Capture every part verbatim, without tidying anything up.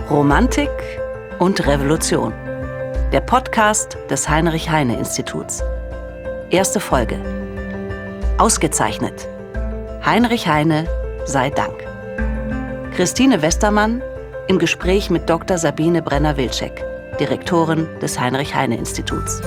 Romantik und Revolution. Der Podcast des Heinrich-Heine-Instituts. Erste Folge. Ausgezeichnet. Heinrich Heine sei Dank. Christine Westermann im Gespräch mit Doktor Sabine Brenner-Wilczek, Direktorin des Heinrich-Heine-Instituts.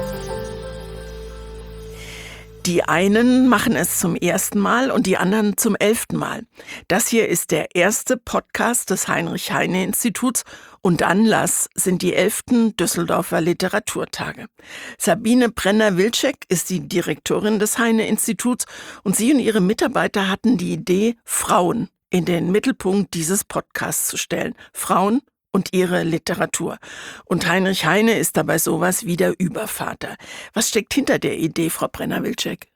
Die einen machen es zum ersten Mal und die anderen zum elften Mal. Das hier ist der erste Podcast des Heinrich-Heine-Instituts und Anlass sind die elften Düsseldorfer Literaturtage. Sabine Brenner-Wilczek ist die Direktorin des Heine-Instituts und sie und ihre Mitarbeiter hatten die Idee, Frauen in den Mittelpunkt dieses Podcasts zu stellen. Frauen und ihre Literatur. Und Heinrich Heine ist dabei sowas wie der Übervater. Was steckt hinter der Idee, Frau Brenner-Wilczek?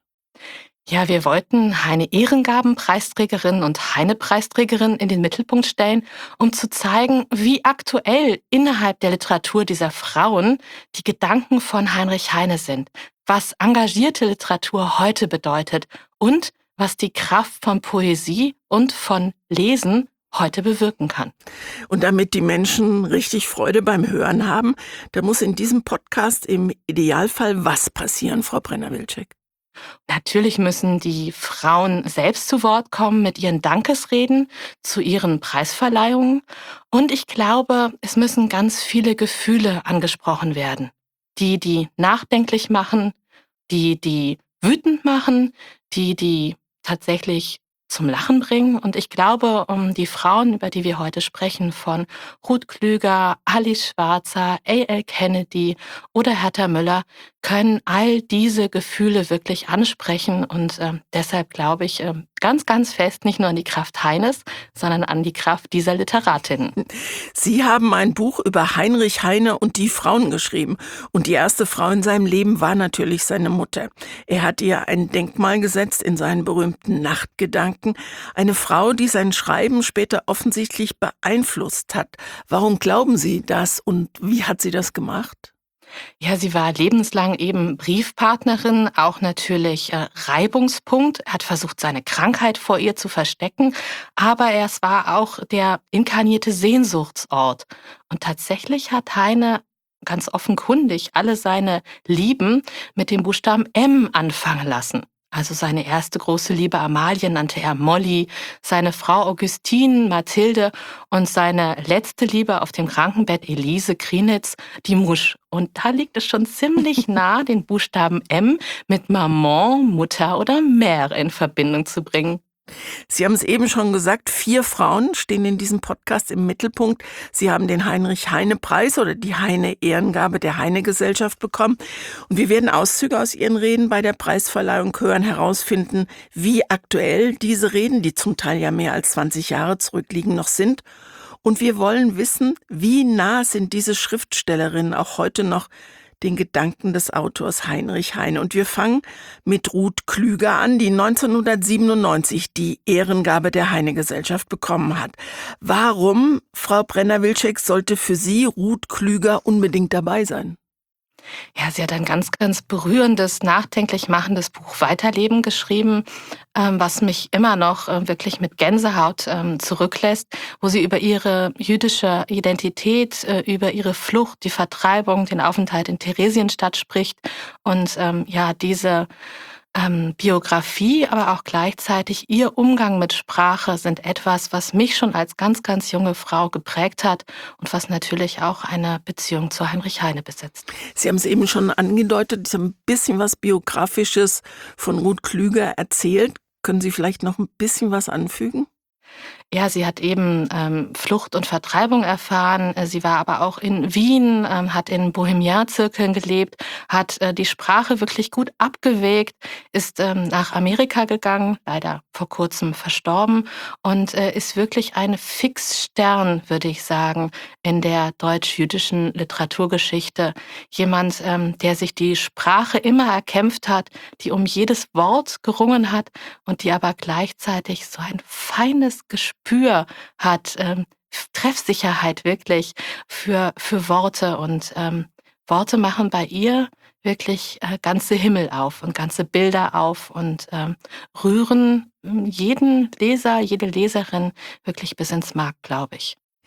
Ja, wir wollten Heine-Ehrengaben-Preisträgerin und Heine-Preisträgerin in den Mittelpunkt stellen, um zu zeigen, wie aktuell innerhalb der Literatur dieser Frauen die Gedanken von Heinrich Heine sind, was engagierte Literatur heute bedeutet und was die Kraft von Poesie und von Lesen heute bewirken kann. Und damit die Menschen richtig Freude beim Hören haben, da muss in diesem Podcast im Idealfall was passieren, Frau Brenner-Wilczek? Natürlich müssen die Frauen selbst zu Wort kommen mit ihren Dankesreden zu ihren Preisverleihungen. Und ich glaube, es müssen ganz viele Gefühle angesprochen werden. Die, die nachdenklich machen, die, die wütend machen, die, die tatsächlich zum Lachen bringen. Und ich glaube, um die Frauen, über die wir heute sprechen, von Ruth Klüger, Alice Schwarzer, A L Kennedy oder Hertha Müller, können all diese Gefühle wirklich ansprechen. Und äh, deshalb glaube ich äh, ganz, ganz fest nicht nur an die Kraft Heines, sondern an die Kraft dieser Literatinnen. Sie haben ein Buch über Heinrich Heine und die Frauen geschrieben. Und die erste Frau in seinem Leben war natürlich seine Mutter. Er hat ihr ein Denkmal gesetzt in seinen berühmten Nachtgedanken. Eine Frau, die sein Schreiben später offensichtlich beeinflusst hat. Warum glauben Sie das und wie hat sie das gemacht? Ja, sie war lebenslang eben Briefpartnerin, auch natürlich äh, Reibungspunkt. Er hat versucht, seine Krankheit vor ihr zu verstecken, aber es war auch der inkarnierte Sehnsuchtsort. Und tatsächlich hat Heine ganz offenkundig alle seine Lieben mit dem Buchstaben M anfangen lassen. Also seine erste große Liebe Amalie nannte er Molly, seine Frau Augustine Mathilde und seine letzte Liebe auf dem Krankenbett Elise Krienitz, die Musch. Und da liegt es schon ziemlich nah, den Buchstaben M mit Maman, Mutter oder Mère in Verbindung zu bringen. Sie haben es eben schon gesagt, vier Frauen stehen in diesem Podcast im Mittelpunkt. Sie haben den Heinrich-Heine-Preis oder die Heine-Ehrengabe der Heine-Gesellschaft bekommen. Und wir werden Auszüge aus ihren Reden bei der Preisverleihung hören, herausfinden, wie aktuell diese Reden, die zum Teil ja mehr als zwanzig Jahre zurückliegen, noch sind. Und wir wollen wissen, wie nah sind diese Schriftstellerinnen auch heute noch den Gedanken des Autors Heinrich Heine. Und wir fangen mit Ruth Klüger an, die neunzehnhundertsiebenundneunzig die Ehrengabe der Heine-Gesellschaft bekommen hat. Warum, Frau Brenner-Wilczek, sollte für Sie Ruth Klüger unbedingt dabei sein? Ja, sie hat ein ganz, ganz berührendes, nachdenklich machendes Buch Weiterleben geschrieben, ähm, was mich immer noch äh, wirklich mit Gänsehaut ähm, zurücklässt, wo sie über ihre jüdische Identität, äh, über ihre Flucht, die Vertreibung, den Aufenthalt in Theresienstadt spricht und ähm, ja, diese Ähm, Biografie, aber auch gleichzeitig ihr Umgang mit Sprache sind etwas, was mich schon als ganz, ganz junge Frau geprägt hat und was natürlich auch eine Beziehung zu Heinrich Heine besitzt. Sie haben es eben schon angedeutet, Sie haben ein bisschen was Biografisches von Ruth Klüger erzählt. Können Sie vielleicht noch ein bisschen was anfügen? Ja, sie hat eben ähm, Flucht und Vertreibung erfahren. Äh, Sie war aber auch in Wien, ähm, hat in Bohemian-Zirkeln gelebt, hat äh, die Sprache wirklich gut abgewegt, ist ähm, nach Amerika gegangen, leider vor kurzem verstorben und äh, ist wirklich ein Fixstern, würde ich sagen, in der deutsch-jüdischen Literaturgeschichte. Jemand, ähm, der sich die Sprache immer erkämpft hat, die um jedes Wort gerungen hat und die aber gleichzeitig so ein feines Gespür hat, ähm, Treffsicherheit wirklich für, für Worte. Und ähm, Worte machen bei ihr wirklich äh, ganze Himmel auf und ganze Bilder auf und ähm, rühren jeden Leser, jede Leserin wirklich bis ins Mark, glaube ich.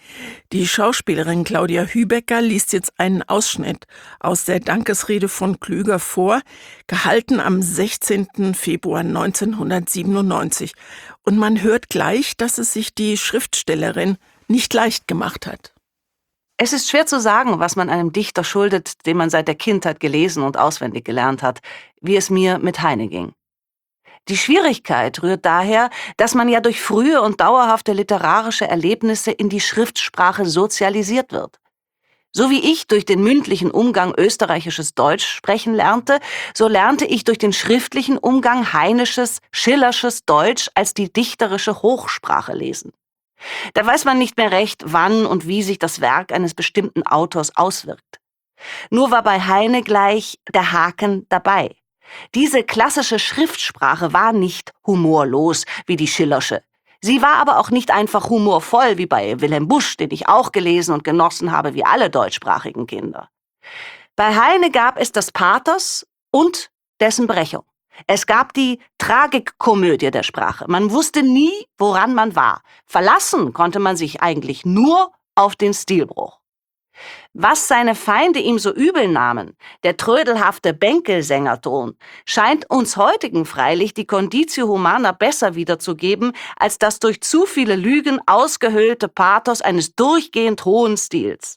Die Schauspielerin Claudia Hübecker liest jetzt einen Ausschnitt aus der Dankesrede von Klüger vor, gehalten am sechzehnten Februar neunzehnhundertsiebenundneunzig. Und man hört gleich, dass es sich die Schriftstellerin nicht leicht gemacht hat. Es ist schwer zu sagen, was man einem Dichter schuldet, den man seit der Kindheit gelesen und auswendig gelernt hat, wie es mir mit Heine ging. Die Schwierigkeit rührt daher, dass man ja durch frühe und dauerhafte literarische Erlebnisse in die Schriftsprache sozialisiert wird. So wie ich durch den mündlichen Umgang österreichisches Deutsch sprechen lernte, so lernte ich durch den schriftlichen Umgang heinisches, schillersches Deutsch als die dichterische Hochsprache lesen. Da weiß man nicht mehr recht, wann und wie sich das Werk eines bestimmten Autors auswirkt. Nur war bei Heine gleich der Haken dabei. Diese klassische Schriftsprache war nicht humorlos wie die Schillersche. Sie war aber auch nicht einfach humorvoll wie bei Wilhelm Busch, den ich auch gelesen und genossen habe wie alle deutschsprachigen Kinder. Bei Heine gab es das Pathos und dessen Brechung. Es gab die Tragikkomödie der Sprache. Man wusste nie, woran man war. Verlassen konnte man sich eigentlich nur auf den Stilbruch. Was seine Feinde ihm so übel nahmen, der trödelhafte Bänkelsängerton, scheint uns heutigen freilich die Conditio Humana besser wiederzugeben, als das durch zu viele Lügen ausgehöhlte Pathos eines durchgehend hohen Stils.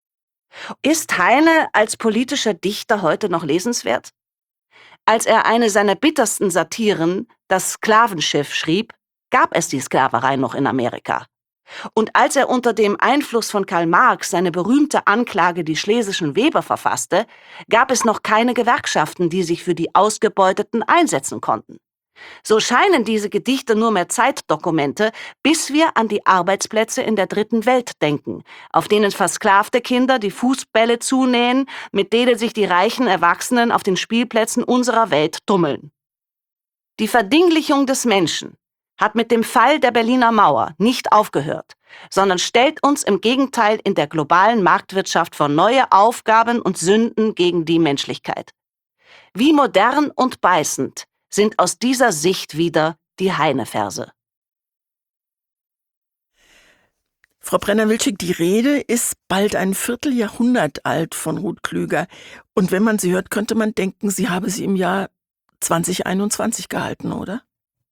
Ist Heine als politischer Dichter heute noch lesenswert? Als er eine seiner bittersten Satiren, das Sklavenschiff, schrieb, gab es die Sklaverei noch in Amerika. Und als er unter dem Einfluss von Karl Marx seine berühmte Anklage die schlesischen Weber verfasste, gab es noch keine Gewerkschaften, die sich für die Ausgebeuteten einsetzen konnten. So scheinen diese Gedichte nur mehr Zeitdokumente, bis wir an die Arbeitsplätze in der dritten Welt denken, auf denen versklavte Kinder die Fußbälle zunähen, mit denen sich die reichen Erwachsenen auf den Spielplätzen unserer Welt tummeln. Die Verdinglichung des Menschen hat mit dem Fall der Berliner Mauer nicht aufgehört, sondern stellt uns im Gegenteil in der globalen Marktwirtschaft vor neue Aufgaben und Sünden gegen die Menschlichkeit. Wie modern und beißend sind aus dieser Sicht wieder die Heine-Verse. Frau Brenner-Wilczek, die Rede ist bald ein Vierteljahrhundert alt von Ruth Klüger. Und wenn man sie hört, könnte man denken, sie habe sie im Jahr zwanzig einundzwanzig gehalten, oder?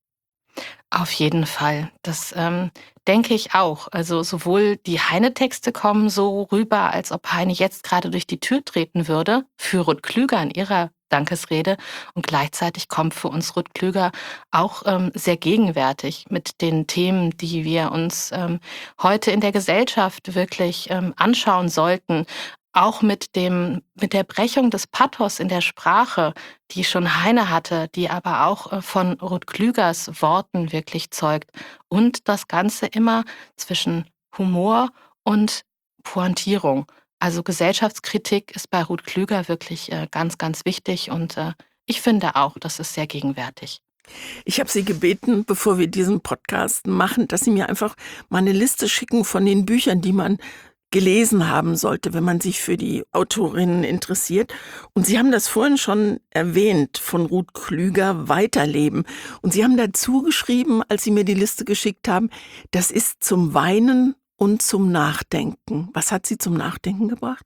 Auf jeden Fall. Das ähm, denke ich auch. Also sowohl die Heine-Texte kommen so rüber, als ob Heine jetzt gerade durch die Tür treten würde, für Ruth Klüger in ihrer Dankesrede. Und gleichzeitig kommt für uns Ruth Klüger auch ähm, sehr gegenwärtig mit den Themen, die wir uns ähm, heute in der Gesellschaft wirklich ähm, anschauen sollten. Auch mit dem, mit der Brechung des Pathos in der Sprache, die schon Heine hatte, die aber auch äh, von Ruth Klügers Worten wirklich zeugt. Und das Ganze immer zwischen Humor und Pointierung. Also Gesellschaftskritik ist bei Ruth Klüger wirklich äh, ganz, ganz wichtig und äh, ich finde auch, das ist sehr gegenwärtig. Ich habe Sie gebeten, bevor wir diesen Podcast machen, dass Sie mir einfach mal eine Liste schicken von den Büchern, die man gelesen haben sollte, wenn man sich für die Autorinnen interessiert. Und Sie haben das vorhin schon erwähnt, von Ruth Klüger, Weiterleben. Und Sie haben dazu geschrieben, als Sie mir die Liste geschickt haben, das ist zum Weinen und zum Nachdenken. Was hat Sie zum Nachdenken gebracht?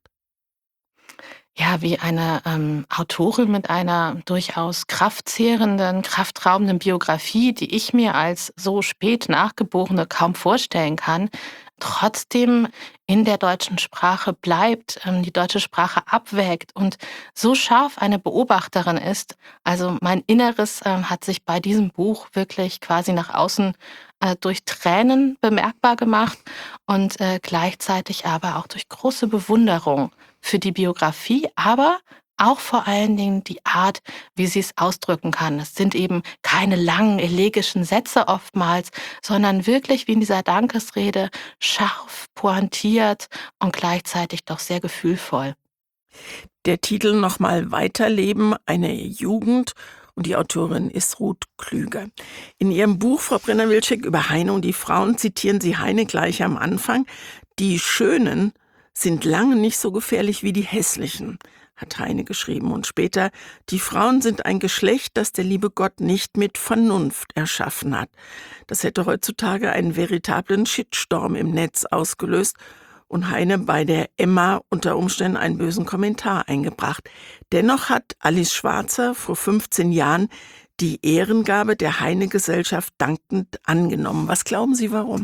Ja, wie eine ähm, Autorin mit einer durchaus kraftzehrenden, kraftraubenden Biografie, die ich mir als so spät Nachgeborene kaum vorstellen kann, trotzdem in der deutschen Sprache bleibt, ähm, die deutsche Sprache abwägt und so scharf eine Beobachterin ist. Also mein Inneres ähm, hat sich bei diesem Buch wirklich quasi nach außen äh, durch Tränen bemerkbar gemacht und äh, gleichzeitig aber auch durch große Bewunderung für die Biografie, aber auch vor allen Dingen die Art, wie sie es ausdrücken kann. Es sind eben keine langen, elegischen Sätze oftmals, sondern wirklich wie in dieser Dankesrede scharf, pointiert und gleichzeitig doch sehr gefühlvoll. Der Titel nochmal Weiterleben, eine Jugend. Und die Autorin ist Ruth Klüger. In ihrem Buch, Frau Brenner-Wilczek, über Heine und die Frauen zitieren Sie Heine gleich am Anfang. Die Schönen sind lange nicht so gefährlich wie die Hässlichen, hat Heine geschrieben. Und später, die Frauen sind ein Geschlecht, das der liebe Gott nicht mit Vernunft erschaffen hat. Das hätte heutzutage einen veritablen Shitstorm im Netz ausgelöst und Heine bei der Emma unter Umständen einen bösen Kommentar eingebracht. Dennoch hat Alice Schwarzer vor fünfzehn Jahren die Ehrengabe der Heine-Gesellschaft dankend angenommen. Was glauben Sie, warum?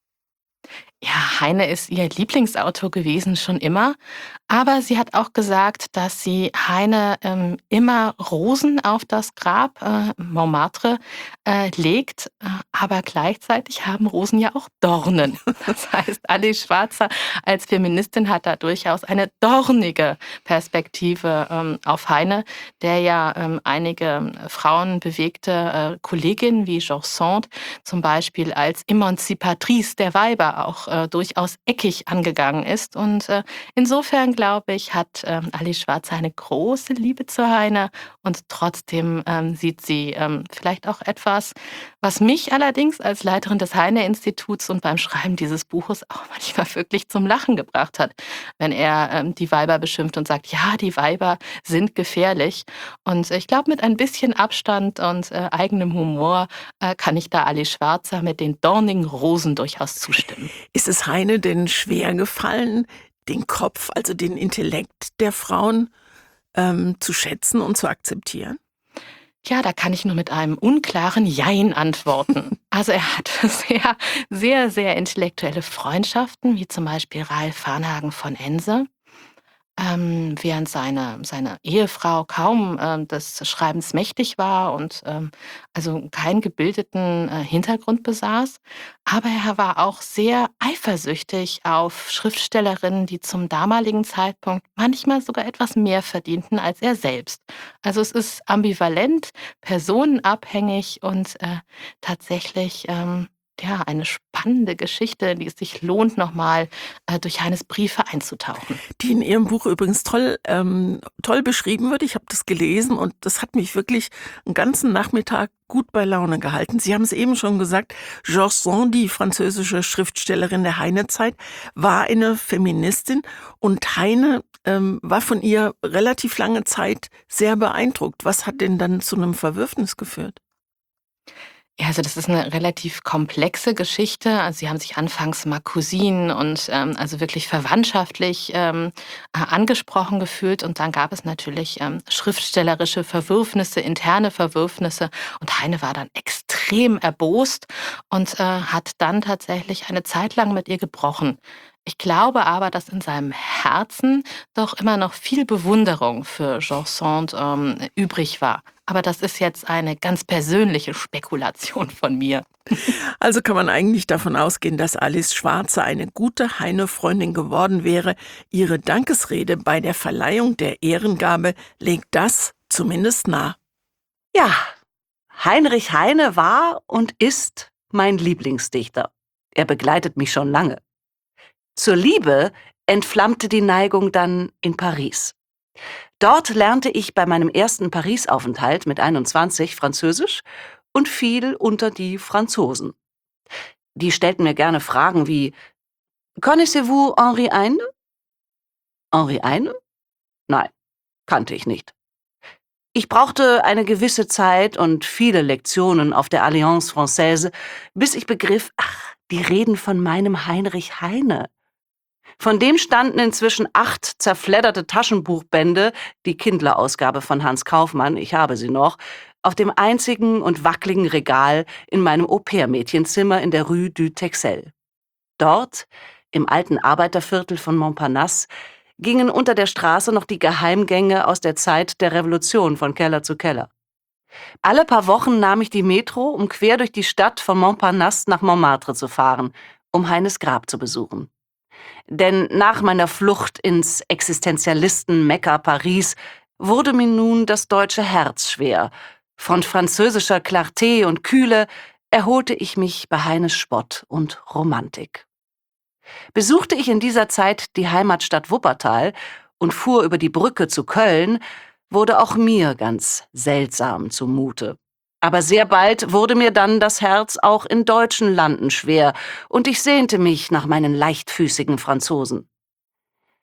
Ja, Heine ist ihr Lieblingsautor gewesen, schon immer. Aber sie hat auch gesagt, dass sie Heine ähm, immer Rosen auf das Grab, äh, Montmartre, äh, legt. Äh, aber gleichzeitig haben Rosen ja auch Dornen. Das heißt, Alice Schwarzer als Feministin hat da durchaus eine dornige Perspektive ähm, auf Heine, der ja ähm, einige frauenbewegte äh, Kolleginnen wie George Sand zum Beispiel als Emanzipatrice der Weiber auch äh, durchaus eckig angegangen ist. Und äh, insofern, glaube ich, hat ähm, Alice Schwarzer eine große Liebe zu Heine und trotzdem ähm, sieht sie ähm, vielleicht auch etwas, was mich allerdings als Leiterin des Heine-Instituts und beim Schreiben dieses Buches auch manchmal wirklich zum Lachen gebracht hat, wenn er ähm, die Weiber beschimpft und sagt, ja, die Weiber sind gefährlich. Und ich glaube, mit ein bisschen Abstand und äh, eigenem Humor äh, kann ich da Alice Schwarzer mit den dornigen Rosen durchaus zustimmen. Ist es Heine denn schwer gefallen, den Kopf, also den Intellekt der Frauen ähm, zu schätzen und zu akzeptieren? Ja, da kann ich nur mit einem unklaren Jein antworten. Also er hat sehr, sehr, sehr intellektuelle Freundschaften, wie zum Beispiel Ralf Varnhagen von Ense. Ähm, während seine, seine Ehefrau kaum ähm, des Schreibens mächtig war und ähm, also keinen gebildeten äh, Hintergrund besaß. Aber er war auch sehr eifersüchtig auf Schriftstellerinnen, die zum damaligen Zeitpunkt manchmal sogar etwas mehr verdienten als er selbst. Also es ist ambivalent, personenabhängig und äh, tatsächlich ähm, ja, eine spannende Geschichte, die es sich lohnt, nochmal äh, durch Heines Briefe einzutauchen. Die in Ihrem Buch übrigens toll, ähm, toll beschrieben wird. Ich habe das gelesen und das hat mich wirklich einen ganzen Nachmittag gut bei Laune gehalten. Sie haben es eben schon gesagt, George Sand, die französische Schriftstellerin der Heine-Zeit, war eine Feministin und Heine ähm, war von ihr relativ lange Zeit sehr beeindruckt. Was hat denn dann zu einem Verwürfnis geführt? Ja, also das ist eine relativ komplexe Geschichte. Also sie haben sich anfangs mal Cousinen und ähm, also wirklich verwandtschaftlich ähm, äh, angesprochen gefühlt. Und dann gab es natürlich ähm, schriftstellerische Verwürfnisse, interne Verwürfnisse. Und Heine war dann extrem erbost und äh, hat dann tatsächlich eine Zeit lang mit ihr gebrochen. Ich glaube aber, dass in seinem Herzen doch immer noch viel Bewunderung für George Sand ähm, übrig war. Aber das ist jetzt eine ganz persönliche Spekulation von mir. Also kann man eigentlich davon ausgehen, dass Alice Schwarzer eine gute Heine-Freundin geworden wäre. Ihre Dankesrede bei der Verleihung der Ehrengabe legt das zumindest nahe. Ja, Heinrich Heine war und ist mein Lieblingsdichter. Er begleitet mich schon lange. Zur Liebe entflammte die Neigung dann in Paris. Dort lernte ich bei meinem ersten Paris-Aufenthalt mit einundzwanzig Französisch und fiel unter die Franzosen. Die stellten mir gerne Fragen wie: Connaissez-vous Henri Heine? Henri Heine? Nein, kannte ich nicht. Ich brauchte eine gewisse Zeit und viele Lektionen auf der Alliance Française, bis ich begriff, ach, die reden von meinem Heinrich Heine. Von dem standen inzwischen acht zerfledderte Taschenbuchbände, die Kindle-Ausgabe von Hans Kaufmann, ich habe sie noch, auf dem einzigen und wackligen Regal in meinem Au-pair-Mädchenzimmer in der Rue du Texel. Dort, im alten Arbeiterviertel von Montparnasse, gingen unter der Straße noch die Geheimgänge aus der Zeit der Revolution von Keller zu Keller. Alle paar Wochen nahm ich die Metro, um quer durch die Stadt von Montparnasse nach Montmartre zu fahren, um Heines Grab zu besuchen. Denn nach meiner Flucht ins Existenzialisten-Mekka Paris wurde mir nun das deutsche Herz schwer. Von französischer Clarté und Kühle erholte ich mich bei Heines Spott und Romantik. Besuchte ich in dieser Zeit die Heimatstadt Wuppertal und fuhr über die Brücke zu Köln, wurde auch mir ganz seltsam zumute. Aber sehr bald wurde mir dann das Herz auch in deutschen Landen schwer, und ich sehnte mich nach meinen leichtfüßigen Franzosen.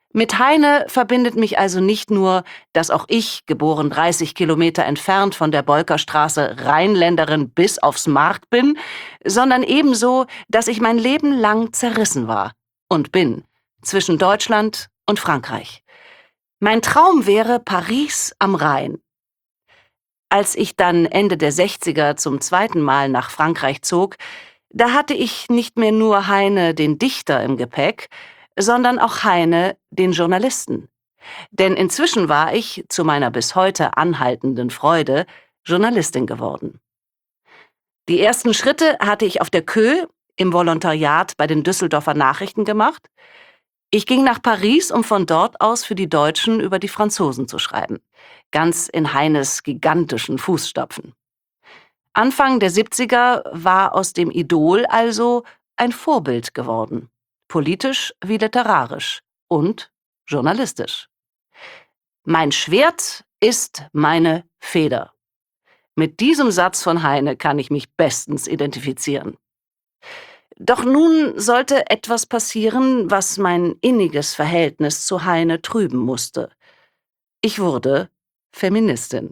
Mit Heine verbindet mich also nicht nur, dass auch ich, geboren dreißig Kilometer entfernt von der Bolkerstraße, Rheinländerin bis aufs Mark bin, sondern ebenso, dass ich mein Leben lang zerrissen war und bin zwischen Deutschland und Frankreich. Mein Traum wäre Paris am Rhein. Als ich dann Ende der sechziger zum zweiten Mal nach Frankreich zog, da hatte ich nicht mehr nur Heine, den Dichter, im Gepäck, sondern auch Heine, den Journalisten. Denn inzwischen war ich, zu meiner bis heute anhaltenden Freude, Journalistin geworden. Die ersten Schritte hatte ich auf der Kö im Volontariat bei den Düsseldorfer Nachrichten gemacht. Ich ging nach Paris, um von dort aus für die Deutschen über die Franzosen zu schreiben. Ganz in Heines gigantischen Fußstapfen. Anfang der siebziger war aus dem Idol also ein Vorbild geworden. Politisch wie literarisch und journalistisch. Mein Schwert ist meine Feder. Mit diesem Satz von Heine kann ich mich bestens identifizieren. Doch nun sollte etwas passieren, was mein inniges Verhältnis zu Heine trüben musste. Ich wurde Feministin.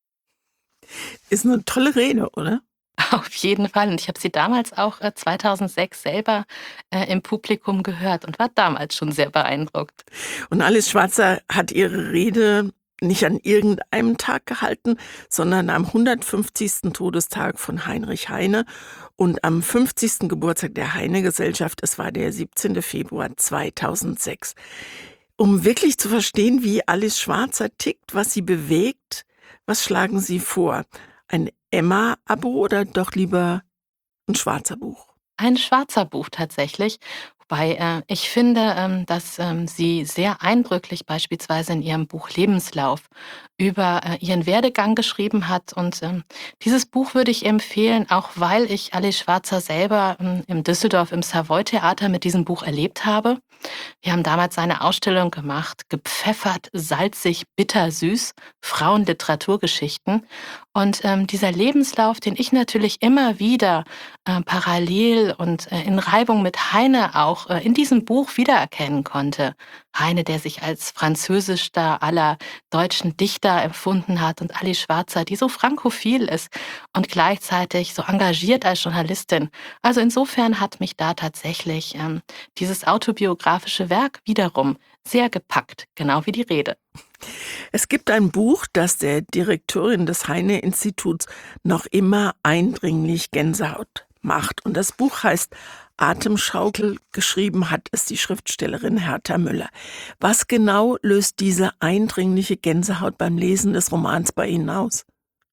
Ist eine tolle Rede, oder? Auf jeden Fall. Und ich habe sie damals auch äh, zweitausendsechs selber äh, im Publikum gehört und war damals schon sehr beeindruckt. Und Alice Schwarzer hat ihre Rede nicht an irgendeinem Tag gehalten, sondern am hundertfünfzigsten Todestag von Heinrich Heine und am fünfzigsten Geburtstag der Heine-Gesellschaft. Es war der siebzehnten Februar zweitausendsechs. Um wirklich zu verstehen, wie Alice Schwarzer tickt, was sie bewegt, was schlagen Sie vor? Ein Emma-Abo oder doch lieber ein Schwarzer Buch? Ein Schwarzer Buch tatsächlich. Wobei äh, ich finde, ähm, dass ähm, sie sehr eindrücklich beispielsweise in ihrem Buch Lebenslauf über äh, ihren Werdegang geschrieben hat. Und ähm, dieses Buch würde ich empfehlen, auch weil ich Alice Schwarzer selber ähm, im Düsseldorf im Savoy-Theater mit diesem Buch erlebt habe. Wir haben damals eine Ausstellung gemacht, gepfeffert, salzig, bittersüß, Frauenliteraturgeschichten. Und ähm, dieser Lebenslauf, den ich natürlich immer wieder äh, parallel und äh, in Reibung mit Heine auch äh, in diesem Buch wiedererkennen konnte. Heine, der sich als französischster aller deutschen Dichter empfunden hat, und Alice Schwarzer, die so frankophil ist und gleichzeitig so engagiert als Journalistin. Also insofern hat mich da tatsächlich ähm, dieses autobiografische Werk wiederum sehr gepackt, genau wie die Rede. Es gibt ein Buch, das der Direktorin des Heine-Instituts noch immer eindringlich Gänsehaut macht. Und das Buch heißt Atemschaukel. Geschrieben hat es die Schriftstellerin Herta Müller. Was genau löst diese eindringliche Gänsehaut beim Lesen des Romans bei Ihnen aus?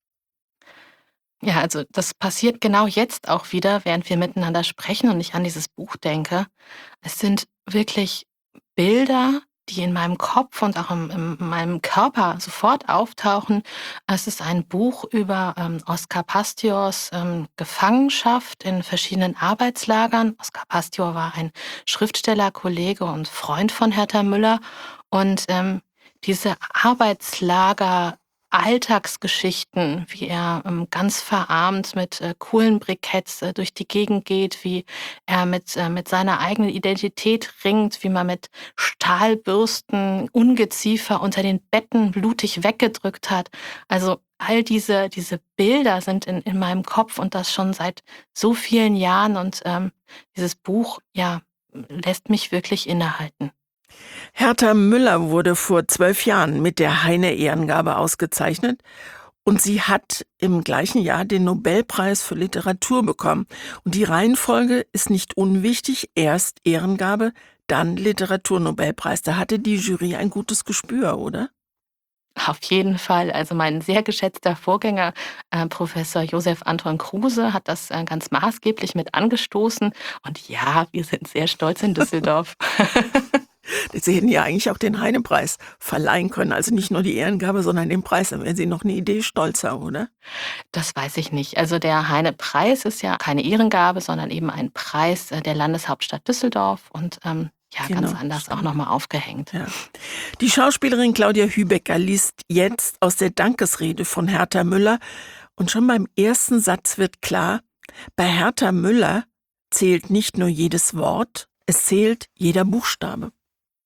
Ja, also das passiert genau jetzt auch wieder, während wir miteinander sprechen und ich an dieses Buch denke. Es sind wirklich Bilder, die in meinem Kopf und auch im, in meinem Körper sofort auftauchen. Es ist ein Buch über ähm, Oskar Pastiors ähm, Gefangenschaft in verschiedenen Arbeitslagern. Oskar Pastior war ein Schriftsteller, Kollege und Freund von Herta Müller. Und ähm, diese Arbeitslager Alltagsgeschichten, wie er ähm, ganz verarmt mit äh, Kohlenbriketts äh, durch die Gegend geht, wie er mit, äh, mit seiner eigenen Identität ringt, wie man mit Stahlbürsten Ungeziefer unter den Betten blutig weggedrückt hat. Also all diese, diese Bilder sind in, in meinem Kopf und das schon seit so vielen Jahren und ähm, dieses Buch, ja, lässt mich wirklich innehalten. Herta Müller wurde vor zwölf Jahren mit der Heine-Ehrengabe ausgezeichnet und sie hat im gleichen Jahr den Nobelpreis für Literatur bekommen. Und die Reihenfolge ist nicht unwichtig. Erst Ehrengabe, dann Literaturnobelpreis. Da hatte die Jury ein gutes Gespür, oder? Auf jeden Fall. Also mein sehr geschätzter Vorgänger, äh, Professor Josef Anton Kruse, hat das äh, ganz maßgeblich mit angestoßen. Und ja, wir sind sehr stolz in Düsseldorf. Sie hätten ja eigentlich auch den Heine-Preis verleihen können. Also nicht nur die Ehrengabe, sondern den Preis. Dann wären Sie noch eine Idee stolzer, oder? Das weiß ich nicht. Also der Heine-Preis ist ja keine Ehrengabe, sondern eben ein Preis äh, der Landeshauptstadt Düsseldorf und ähm, ja, Genau, ganz anders stimmt. auch nochmal aufgehängt. Ja. Die Schauspielerin Claudia Hübecker liest jetzt aus der Dankesrede von Herta Müller. Und schon beim ersten Satz wird klar, bei Herta Müller zählt nicht nur jedes Wort, es zählt jeder Buchstabe.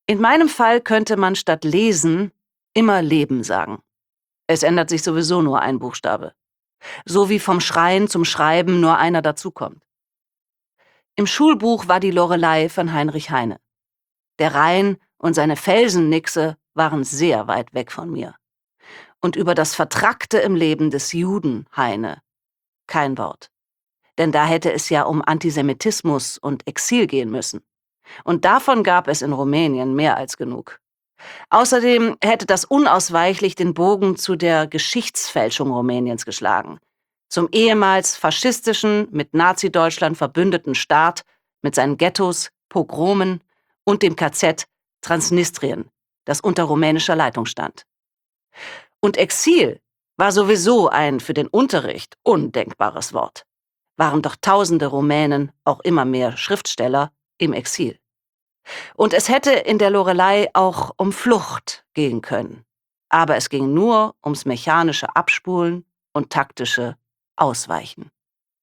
In meinem Fall könnte man statt lesen immer Leben sagen. Es ändert sich sowieso nur ein Buchstabe. So wie vom Schreien zum Schreiben nur einer dazukommt. Im Schulbuch war die Lorelei von Heinrich Heine. Der Rhein und seine Felsennixe waren sehr weit weg von mir. Und über das Vertrackte im Leben des Juden Heine kein Wort. Denn da hätte es ja um Antisemitismus und Exil gehen müssen. Und davon gab es in Rumänien mehr als genug. Außerdem hätte das unausweichlich den Bogen zu der Geschichtsfälschung Rumäniens geschlagen. Zum ehemals faschistischen, mit Nazi-Deutschland verbündeten Staat mit seinen Ghettos, Pogromen und dem K Z Transnistrien, das unter rumänischer Leitung stand. Und Exil war sowieso ein für den Unterricht undenkbares Wort. Waren doch tausende Rumänen, auch immer mehr Schriftsteller, im Exil. Und es hätte in der Lorelei auch um Flucht gehen können. Aber es ging nur ums mechanische Abspulen und taktische Ausweichen.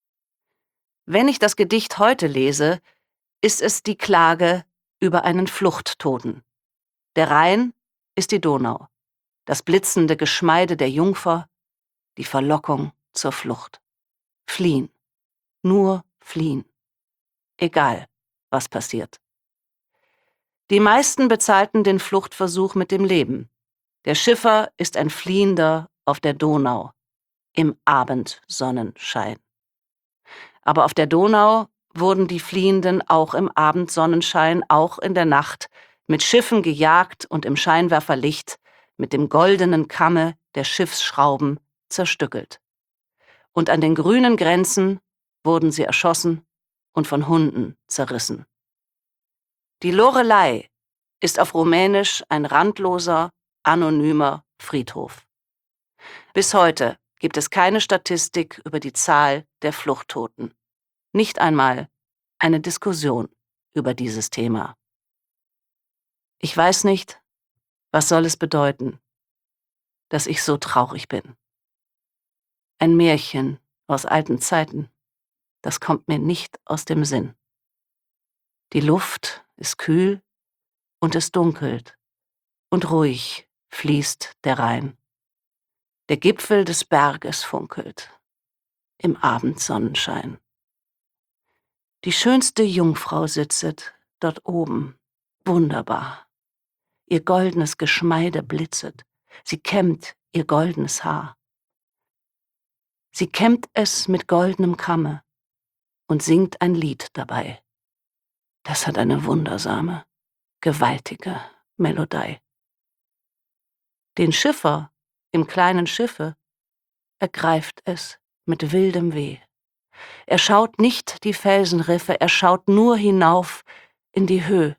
Wenn ich das Gedicht heute lese, ist es die Klage über einen Fluchttoten. Der Rhein ist die Donau, das blitzende Geschmeide der Jungfer, die Verlockung zur Flucht. Fliehen, nur fliehen. Egal, was passiert. Die meisten bezahlten den Fluchtversuch mit dem Leben. Der Schiffer ist ein Fliehender auf der Donau, im Abendsonnenschein. Aber auf der Donau wurden die Fliehenden auch im Abendsonnenschein, auch in der Nacht, mit Schiffen gejagt und im Scheinwerferlicht mit dem goldenen Kamme der Schiffsschrauben zerstückelt. Und an den grünen Grenzen wurden sie erschossen und von Hunden zerrissen. Die Lorelei ist auf Rumänisch ein randloser, anonymer Friedhof. Bis heute gibt es keine Statistik über die Zahl der Fluchttoten. Nicht einmal eine Diskussion über dieses Thema. Ich weiß nicht, was soll es bedeuten, dass ich so traurig bin. Ein Märchen aus alten Zeiten, das kommt mir nicht aus dem Sinn. Die Luft ist kühl und es dunkelt und ruhig fließt der Rhein. Der Gipfel des Berges funkelt im Abendsonnenschein. Die schönste Jungfrau sitzet dort oben, wunderbar. Ihr goldenes Geschmeide blitzet, sie kämmt ihr goldenes Haar. Sie kämmt es mit goldenem Kamme und singt ein Lied dabei. Das hat eine wundersame, gewaltige Melodie. Den Schiffer im kleinen Schiffe ergreift es mit wildem Weh. Er schaut nicht die Felsenriffe, er schaut nur hinauf in die Höh.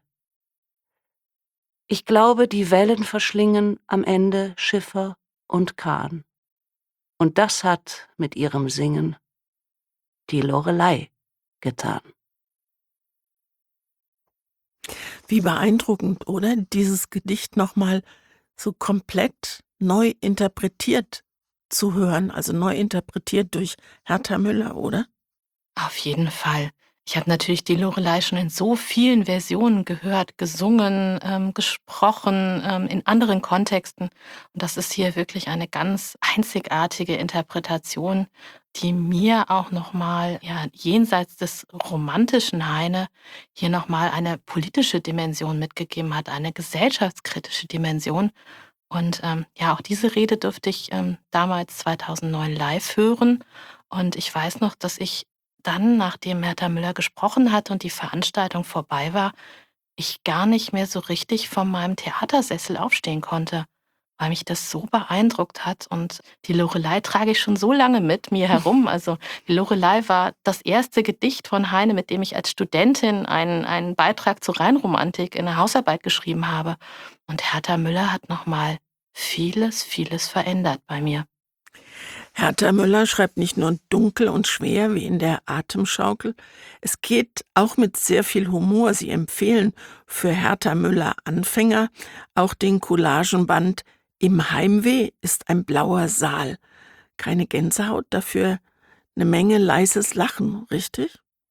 Ich glaube, die Wellen verschlingen am Ende Schiffer und Kahn. Und das hat mit ihrem Singen die Lorelei getan. Wie beeindruckend, oder? Dieses Gedicht nochmal so komplett neu interpretiert zu hören, also neu interpretiert durch Herta Müller, oder? Auf jeden Fall. Ich habe natürlich die Lorelei schon in so vielen Versionen gehört, gesungen, ähm, gesprochen, ähm, in anderen Kontexten. Und das ist hier wirklich eine ganz einzigartige Interpretation, die mir auch nochmal, ja, jenseits des romantischen Heine, hier nochmal eine politische Dimension mitgegeben hat, eine gesellschaftskritische Dimension. Und ähm, ja, auch diese Rede durfte ich ähm, damals zweitausendneun live hören. Und ich weiß noch, dass ich dann, nachdem Herta Müller gesprochen hat und die Veranstaltung vorbei war, ich gar nicht mehr so richtig von meinem Theatersessel aufstehen konnte, weil mich das so beeindruckt hat. Und die Lorelei trage ich schon so lange mit mir herum. Also die Lorelei war das erste Gedicht von Heine, mit dem ich als Studentin einen, einen Beitrag zur Rheinromantik in der Hausarbeit geschrieben habe. Und Herta Müller hat nochmal vieles, vieles verändert bei mir. Herta Müller schreibt nicht nur dunkel und schwer wie in der Atemschaukel, es geht auch mit sehr viel Humor. Sie empfehlen für Herta Müller Anfänger auch den Collagenband Im Heimweh ist ein blauer Saal. Keine Gänsehaut, dafür eine Menge leises Lachen, richtig?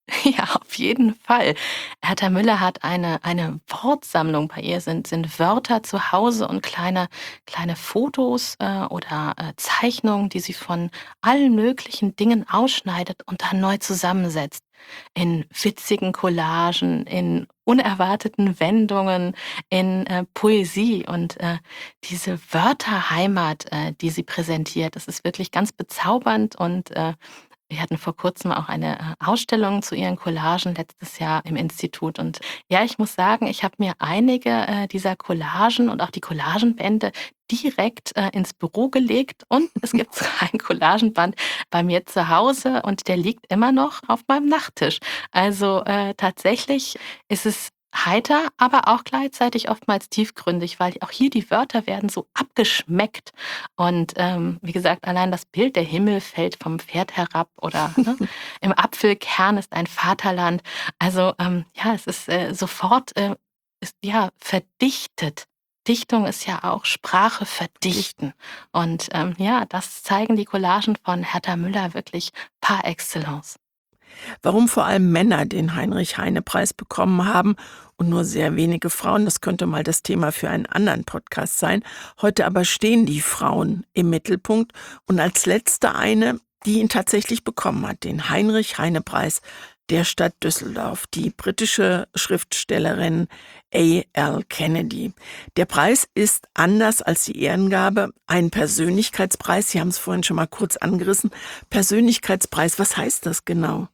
Ja, auf jeden Fall. Hertha Müller hat eine eine Wortsammlung. Bei ihr sind sind Wörter zu Hause und kleine kleine Fotos, äh, oder, äh, Zeichnungen, die sie von allen möglichen Dingen ausschneidet und dann neu zusammensetzt. In witzigen Collagen, in unerwarteten Wendungen, in, äh, Poesie und, äh, diese Wörterheimat, äh, die sie präsentiert, das ist wirklich ganz bezaubernd und, äh, wir hatten vor Kurzem auch eine, äh, Ausstellung zu ihren Collagen letztes Jahr im Institut. Und ja, ich muss sagen, ich habe mir einige, äh, dieser Collagen und auch die Collagenbände direkt, äh, ins Büro gelegt und es gibt sogar ein Collagenband bei mir zu Hause und der liegt immer noch auf meinem Nachttisch. Also, äh, tatsächlich ist es heiter, aber auch gleichzeitig oftmals tiefgründig, weil auch hier die Wörter werden so abgeschmeckt und, ähm, wie gesagt, allein das Bild, der Himmel fällt vom Pferd herab oder, ne, im Apfelkern ist ein Vaterland. Also, ähm, ja, es ist, äh, sofort, äh, ist, ja, verdichtet. Dichtung ist ja auch Sprache verdichten. Und, ähm, ja, das zeigen die Collagen von Hertha Müller wirklich par excellence. Warum vor allem Männer den Heinrich-Heine-Preis bekommen haben und nur sehr wenige Frauen, das könnte mal das Thema für einen anderen Podcast sein. Heute aber stehen die Frauen im Mittelpunkt und als letzte eine, die ihn tatsächlich bekommen hat, den Heinrich-Heine-Preis der Stadt Düsseldorf, die britische Schriftstellerin A L Kennedy. Der Preis ist anders als die Ehrengabe ein Persönlichkeitspreis. Sie haben es vorhin schon mal kurz angerissen. Persönlichkeitspreis, was heißt das genau?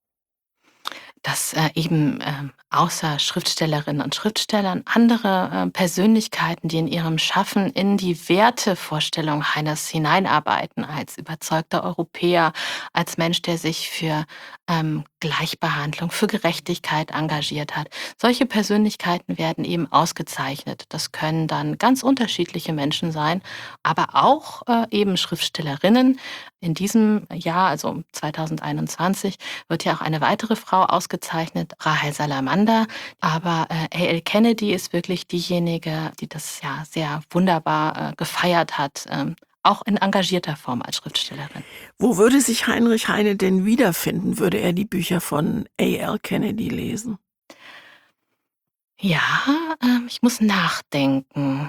Dass, äh, eben, ähm, außer Schriftstellerinnen und Schriftstellern andere, äh, Persönlichkeiten, die in ihrem Schaffen in die Wertevorstellung Heines hineinarbeiten, als überzeugter Europäer, als Mensch, der sich für, ähm, Gleichbehandlung, für Gerechtigkeit engagiert hat. Solche Persönlichkeiten werden eben ausgezeichnet. Das können dann ganz unterschiedliche Menschen sein, aber auch, äh, eben Schriftstellerinnen. In diesem Jahr, also zwanzig einundzwanzig, wird ja auch eine weitere Frau ausgezeichnet, Rahel Salamander. Aber äh, A L Kennedy ist wirklich diejenige, die das ja sehr wunderbar äh, gefeiert hat, ähm, auch in engagierter Form als Schriftstellerin. Wo würde sich Heinrich Heine denn wiederfinden, würde er die Bücher von A L Kennedy lesen? Ja, ähm, ich muss nachdenken.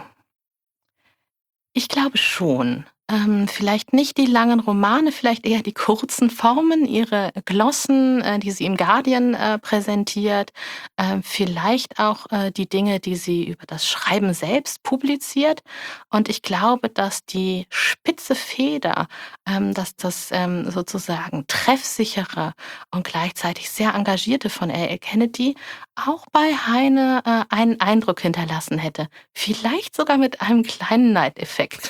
Ich glaube schon. Ähm, vielleicht nicht die langen Romane, vielleicht eher die kurzen Formen, ihre Glossen, äh, die sie im Guardian, äh, präsentiert. Ähm, vielleicht auch, äh, die Dinge, die sie über das Schreiben selbst publiziert. Und ich glaube, dass die spitze Feder, ähm, dass das, ähm, sozusagen treffsichere und gleichzeitig sehr engagierte von A L Kennedy auch bei Heine, äh, einen Eindruck hinterlassen hätte. Vielleicht sogar mit einem kleinen Neideffekt.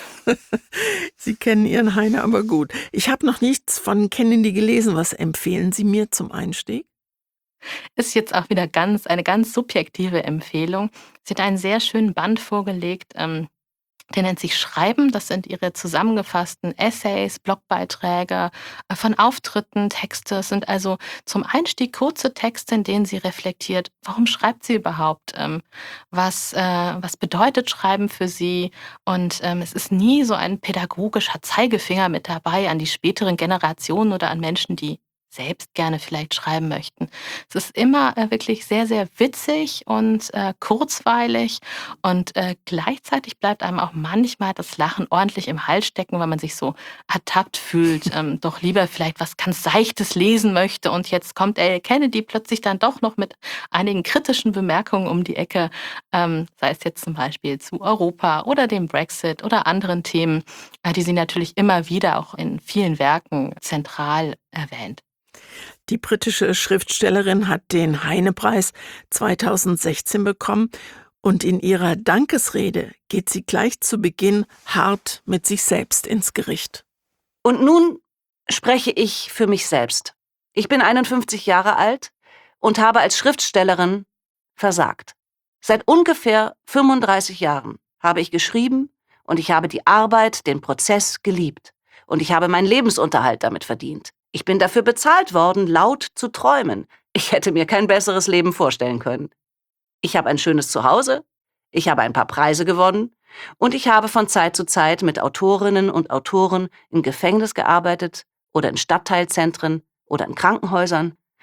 Sie kennen Ihren Heine aber gut. Ich habe noch nichts von Kennedy gelesen. Was empfehlen Sie mir zum Einstieg? Ist jetzt auch wieder ganz eine ganz subjektive Empfehlung. Sie hat einen sehr schönen Band vorgelegt, ähm, der nennt sich „Schreiben“. Das sind ihre zusammengefassten Essays, Blogbeiträge, äh, von Auftritten, Texte. Es sind also zum Einstieg kurze Texte, in denen sie reflektiert, warum schreibt sie überhaupt? Ähm, was, äh was bedeutet Schreiben für sie? Und, ähm, es ist nie so ein pädagogischer Zeigefinger mit dabei an die späteren Generationen oder an Menschen, die selbst gerne vielleicht schreiben möchten. Es ist immer, äh, wirklich sehr, sehr witzig und, äh, kurzweilig und, äh, gleichzeitig bleibt einem auch manchmal das Lachen ordentlich im Hals stecken, weil man sich so ertappt fühlt, ähm, doch lieber vielleicht was ganz Seichtes lesen möchte und jetzt kommt A L Kennedy plötzlich dann doch noch mit einigen kritischen Bemerkungen um die Ecke, ähm, sei es jetzt zum Beispiel zu Europa oder dem Brexit oder anderen Themen, äh, die sie natürlich immer wieder auch in vielen Werken zentral erwähnt. Die britische Schriftstellerin hat den Heine-Preis zweitausendsechzehn bekommen und in ihrer Dankesrede geht sie gleich zu Beginn hart mit sich selbst ins Gericht. Und nun spreche ich für mich selbst. Ich bin einundfünfzig Jahre alt und habe als Schriftstellerin versagt. Seit ungefähr fünfunddreißig Jahren habe ich geschrieben und ich habe die Arbeit, den Prozess geliebt. Und ich habe meinen Lebensunterhalt damit verdient. Ich bin dafür bezahlt worden, laut zu träumen. Ich hätte mir kein besseres Leben vorstellen können. Ich habe ein schönes Zuhause, ich habe ein paar Preise gewonnen und ich habe von Zeit zu Zeit mit Autorinnen und Autoren im Gefängnis gearbeitet oder in Stadtteilzentren oder in Krankenhäusern.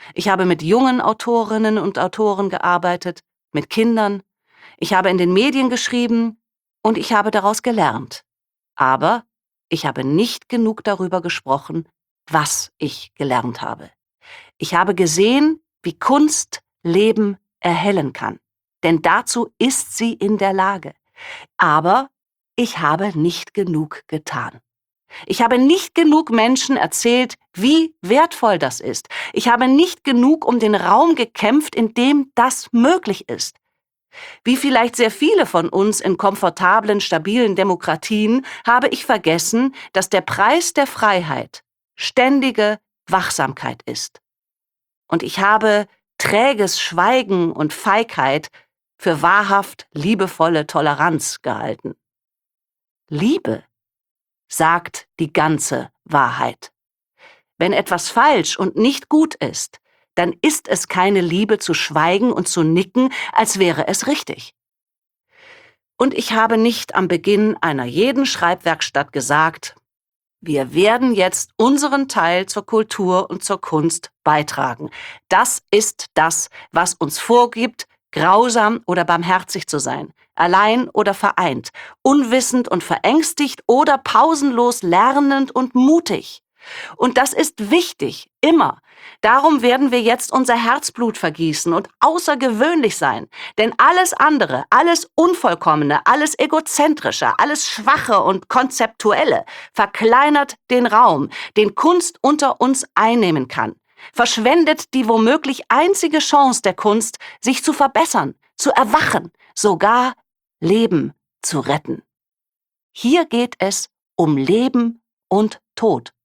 Ich habe mit jungen Autorinnen und Autoren gearbeitet, mit Kindern. Ich habe in den Medien geschrieben und ich habe daraus gelernt. Aber ich habe nicht genug darüber gesprochen, was ich gelernt habe. Ich habe gesehen, wie Kunst Leben erhellen kann. Denn dazu ist sie in der Lage. Aber ich habe nicht genug getan. Ich habe nicht genug Menschen erzählt, wie wertvoll das ist. Ich habe nicht genug um den Raum gekämpft, in dem das möglich ist. Wie vielleicht sehr viele von uns in komfortablen, stabilen Demokratien habe ich vergessen, dass der Preis der Freiheit ständige Wachsamkeit ist. Und ich habe träges Schweigen und Feigheit für wahrhaft liebevolle Toleranz gehalten. Liebe sagt die ganze Wahrheit. Wenn etwas falsch und nicht gut ist, dann ist es keine Liebe zu schweigen und zu nicken, als wäre es richtig. Und ich habe nicht am Beginn einer jeden Schreibwerkstatt gesagt, wir werden jetzt unseren Teil zur Kultur und zur Kunst beitragen. Das ist das, was uns vorgibt, grausam oder barmherzig zu sein, allein oder vereint, unwissend und verängstigt oder pausenlos lernend und mutig. Und das ist wichtig, immer. Darum werden wir jetzt unser Herzblut vergießen und außergewöhnlich sein. Denn alles andere, alles Unvollkommene, alles Egozentrische, alles Schwache und Konzeptuelle verkleinert den Raum, den Kunst unter uns einnehmen kann. Verschwendet die womöglich einzige Chance der Kunst, sich zu verbessern, zu erwachen, sogar Leben zu retten. Hier geht es um Leben und Tod.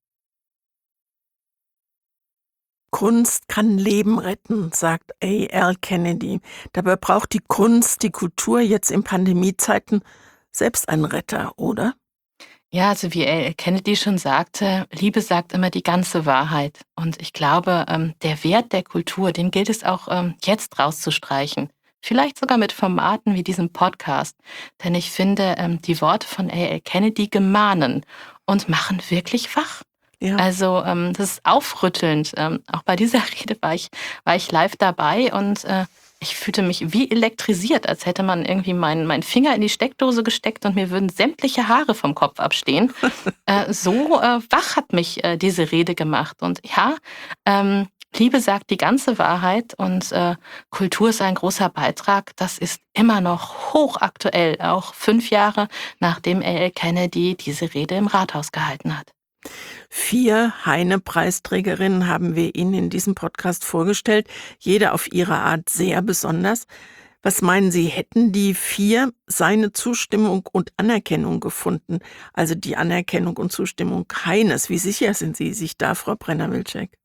Kunst kann Leben retten, sagt A L Kennedy. Dabei braucht die Kunst, die Kultur jetzt in Pandemiezeiten selbst einen Retter, oder? Ja, also wie A L Kennedy schon sagte, Liebe sagt immer die ganze Wahrheit. Und ich glaube, ähm, der Wert der Kultur, den gilt es auch ähm, jetzt rauszustreichen. Vielleicht sogar mit Formaten wie diesem Podcast. Denn ich finde, ähm, die Worte von A L Kennedy gemahnen und machen wirklich wach. Ja. Also ähm, das ist aufrüttelnd. Ähm, auch bei dieser Rede war ich, war ich live dabei und äh, ich fühlte mich wie elektrisiert, als hätte man irgendwie meinen meinen Finger in die Steckdose gesteckt und mir würden sämtliche Haare vom Kopf abstehen. äh, so äh, wach hat mich äh, diese Rede gemacht. Und ja, ähm, Liebe sagt die ganze Wahrheit und äh, Kultur ist ein großer Beitrag. Das ist immer noch hochaktuell, auch fünf Jahre nachdem A L Kennedy diese Rede im Rathaus gehalten hat. Vier Heine-Preisträgerinnen haben wir Ihnen in diesem Podcast vorgestellt, jede auf ihre Art sehr besonders. Was meinen Sie, hätten die vier seine Zustimmung und Anerkennung gefunden? Also die Anerkennung und Zustimmung Heines. Wie sicher sind Sie sich da, Frau Brenner-Wilczek?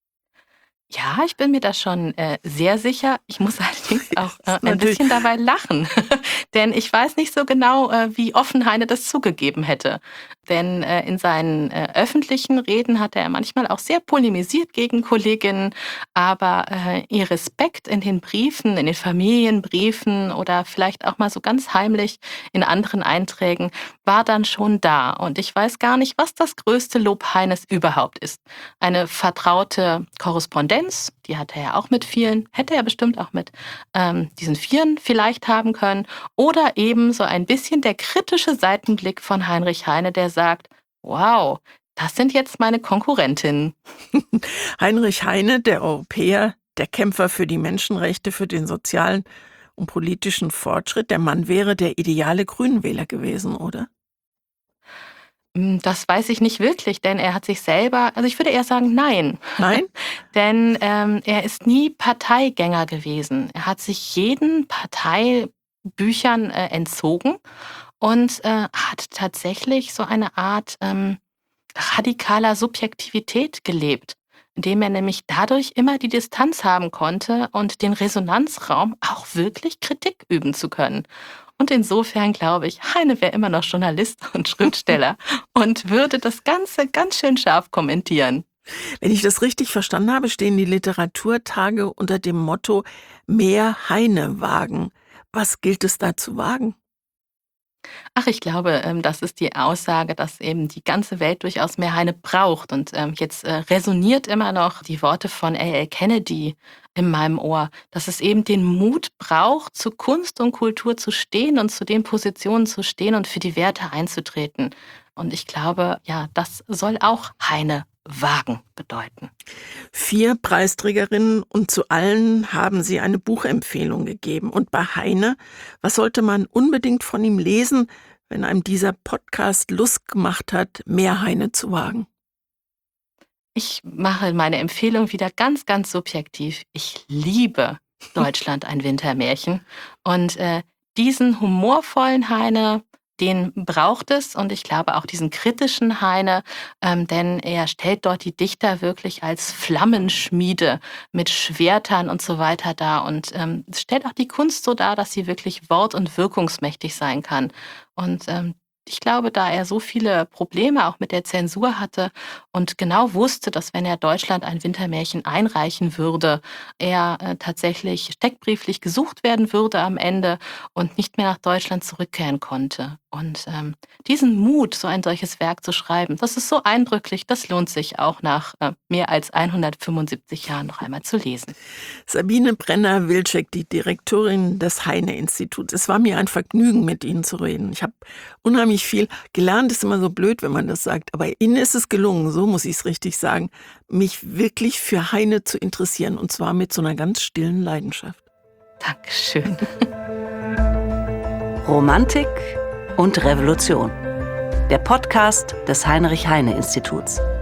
Ja, ich bin mir da schon äh, sehr sicher. Ich muss allerdings auch äh, ein natürlich- bisschen dabei lachen, denn ich weiß nicht so genau, äh, wie offen Heine das zugegeben hätte. Denn äh, in seinen äh, öffentlichen Reden hat er manchmal auch sehr polemisiert gegen Kolleginnen, aber äh, ihr Respekt in den Briefen, in den Familienbriefen oder vielleicht auch mal so ganz heimlich in anderen Einträgen war dann schon da. Und ich weiß gar nicht, was das größte Lob Heines überhaupt ist. Eine vertraute Korrespondenz, die hat er ja auch mit vielen, hätte er bestimmt auch mit ähm, diesen Vieren vielleicht haben können. Oder eben so ein bisschen der kritische Seitenblick von Heinrich Heine, der sagt, wow, das sind jetzt meine Konkurrentinnen. Heinrich Heine, der Europäer, der Kämpfer für die Menschenrechte, für den sozialen und politischen Fortschritt, der Mann wäre der ideale Grünenwähler gewesen, oder? Hm, Das weiß ich nicht wirklich, denn er hat sich selber, also ich würde eher sagen, nein. Nein? Denn ähm, er ist nie Parteigänger gewesen. Er hat sich jeden Parteibüchern äh, entzogen und äh, hat tatsächlich so eine Art ähm, radikaler Subjektivität gelebt, indem er nämlich dadurch immer die Distanz haben konnte und den Resonanzraum auch wirklich Kritik üben zu können. Und insofern glaube ich, Heine wäre immer noch Journalist und Schriftsteller und würde das Ganze ganz schön scharf kommentieren. Wenn ich das richtig verstanden habe, stehen die Literaturtage unter dem Motto mehr Heine wagen. Was gilt es da zu wagen? Ach, ich glaube, ähm, das ist die Aussage, dass eben die ganze Welt durchaus mehr Heine braucht. Und ähm, jetzt äh, resoniert immer noch die Worte von A L Kennedy in meinem Ohr, dass es eben den Mut braucht, zu Kunst und Kultur zu stehen und zu den Positionen zu stehen und für die Werte einzutreten. Und ich glaube, ja, das soll auch Heine wagen bedeuten. Vier Preisträgerinnen und zu allen haben Sie eine Buchempfehlung gegeben. Und bei Heine, was sollte man unbedingt von ihm lesen, wenn einem dieser Podcast Lust gemacht hat, mehr Heine zu wagen? Ich mache meine Empfehlung wieder ganz, ganz subjektiv. Ich liebe Deutschland, ein Wintermärchen. Und äh, diesen humorvollen Heine, den braucht es. Und ich glaube auch diesen kritischen Heine, ähm, denn er stellt dort die Dichter wirklich als Flammenschmiede mit Schwertern und so weiter dar. Und ähm, stellt auch die Kunst so dar, dass sie wirklich wort- und wirkungsmächtig sein kann. Und ähm, ich glaube, da er so viele Probleme auch mit der Zensur hatte und genau wusste, dass wenn er Deutschland ein Wintermärchen einreichen würde, er äh, tatsächlich steckbrieflich gesucht werden würde am Ende und nicht mehr nach Deutschland zurückkehren konnte. Und ähm, diesen Mut, so ein solches Werk zu schreiben, das ist so eindrücklich, das lohnt sich auch nach äh, mehr als hundertfünfundsiebzig Jahren noch einmal zu lesen. Sabine Brenner-Wilczek, die Direktorin des Heine-Instituts. Es war mir ein Vergnügen, mit Ihnen zu reden. Ich habe unheimlich viel gelernt, ist immer so blöd, wenn man das sagt, aber Ihnen ist es gelungen, so muss ich es richtig sagen, mich wirklich für Heine zu interessieren, und zwar mit so einer ganz stillen Leidenschaft. Dankeschön. Romantik und Revolution. Der Podcast des Heinrich-Heine-Instituts.